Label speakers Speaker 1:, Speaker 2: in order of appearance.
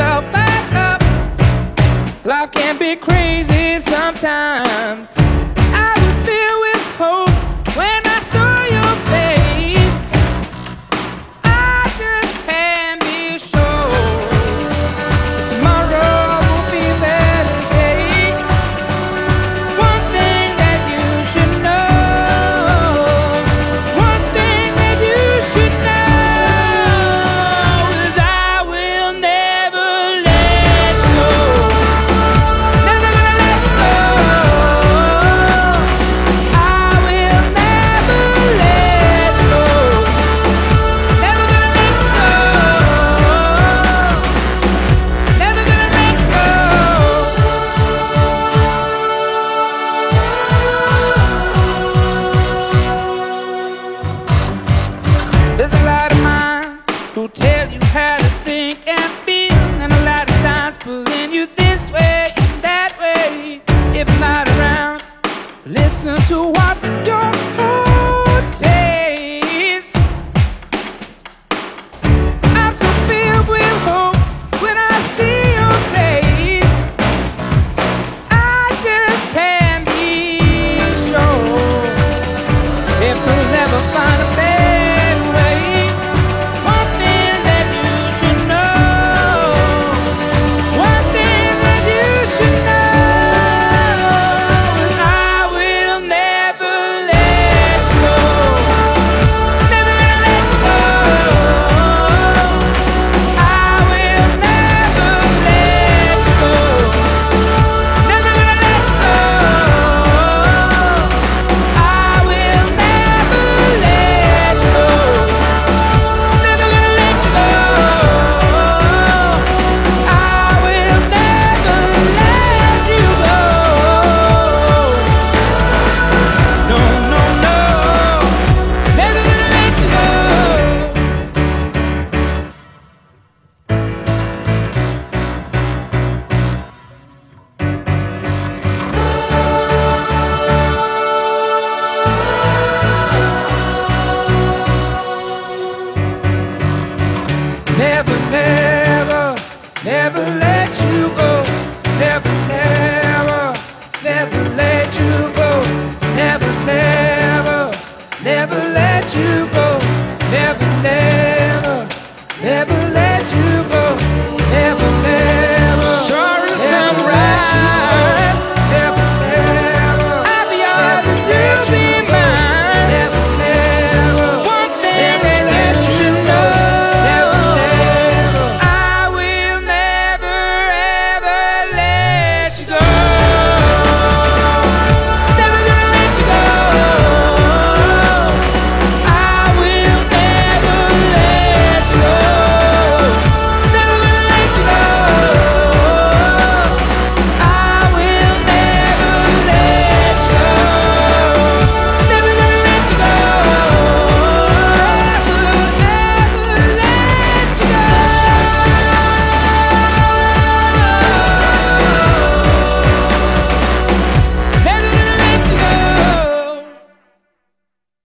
Speaker 1: yourself back up. Life can be crazy sometimes. I was filled with hope when I saw your face. I just can't be sure tomorrow will be a better day. One thing that you should know, one thing that you should know is I will never let you go. Never gonna let you go. I will never let you go. Never gonna let you go. Never gonna let you go. There's a lot of minds who tell you how to think and feel, and a lot of signs pulling you this way and that way. If not around, listen to what your heart says. I'm so filled with hope when I see your face. I just can't be sure if we'll ever find a better way. One thing that you should know, one thing that you should know is I will never let you go. Never gonna let you go. I will never let you go. Never gonna let you go. I will never let you go. Never gonna let you go. I will never let you go. No, no, no. Never gonna let you go. Never, never, never let